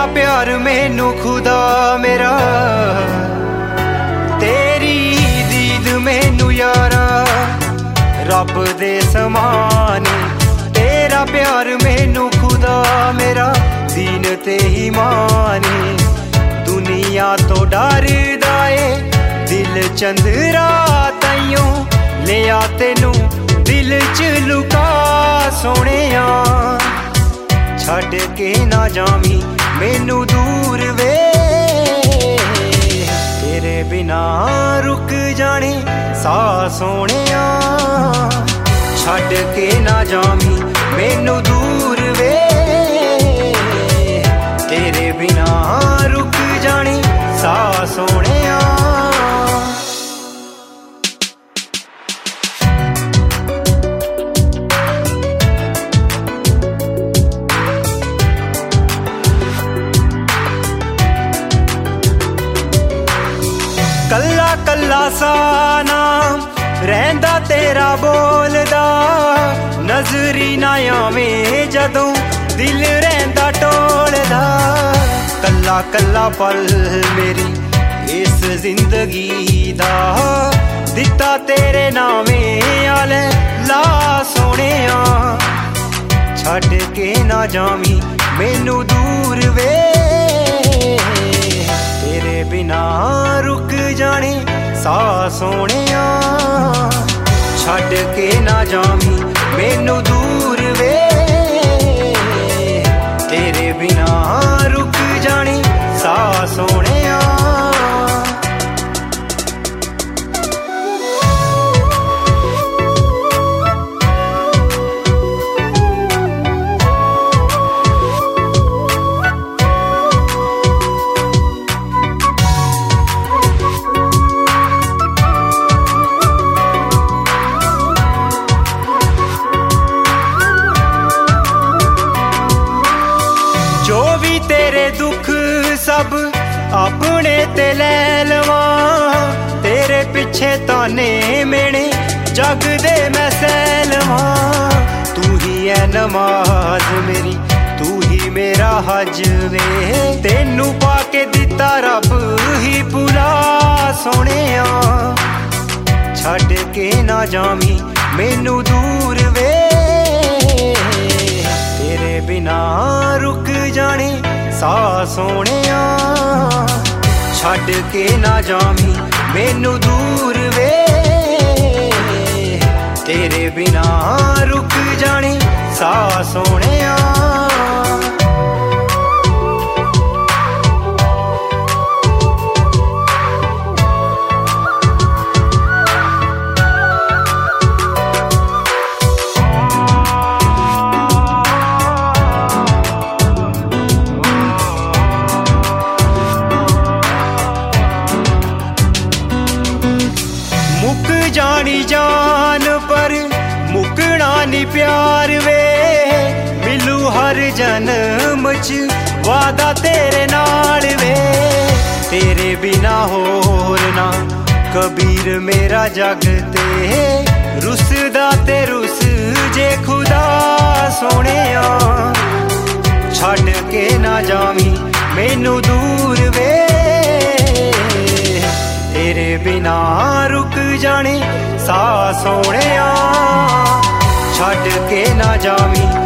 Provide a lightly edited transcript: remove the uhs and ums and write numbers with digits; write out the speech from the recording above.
प्यार मैनू खुदा मेरा, तेरी दीद मैनू यारा रब दे समान। तेरा प्यार मैनू खुदा मेरा दीन ते ही माने। दुनिया तो डरदा ए दिल चंदरा ताइयों, लिया तेनू दिल च लुका सोहणिया। छड्ड के ना जावी मैनू दूर वे, तेरे बिना रुक जाने सा सोहणिया। छड्ड के ना जावी मैनू दूर वे, तेरे बिना रुक जाने सा सोहणिया। कल्ला कल्ला सा नाम रहिंदा तेरा बोलदा, नजरी ना आवें जदों दिल रहिंदा टोलदा। कल्ला कल्ला पल मेरी इस जिंदगी दा, दिता तेरे नावें आले ला सोहणिया। छड्ड के ना जावी मैनू दूर वे, तेरे बिना रुक जाने सा सोहणिया। छड्ड के ना जावी मैनू दूर वे, तेरे बिना रुक जाने सा सोहणिया। जो भी तेरे दुख सब अपने ते ले लवां, तेरे पिछे ताने मेने जग दे मैं सह लवां। तू ही है नमाज मेरी, तू ही मेरा हज वे, तेनू पाके दिता रब ही भुला सोहणिया। छड्ड के ना जावी मैनू दूर वे, तेरे बिना रुक जाने सा सोहणिया। छड्ड के ना जावी मैनू दूर वे, तेरे बिना रुक जाने सा सोहणिया। मुक जानी जान पर मुकना नी प्यार वे, मिलू हर जन्म च वादा तेरे नाल वे। तेरे बिना होर ना कबीर मेरा जग ते, रुसदा ते रुस जे खुदा सोहणिया। छड्ड के ना जावी मैनू दूर वे, तेरे बिना रुक जाने सा सोहणिया। छड्ड के ना जावी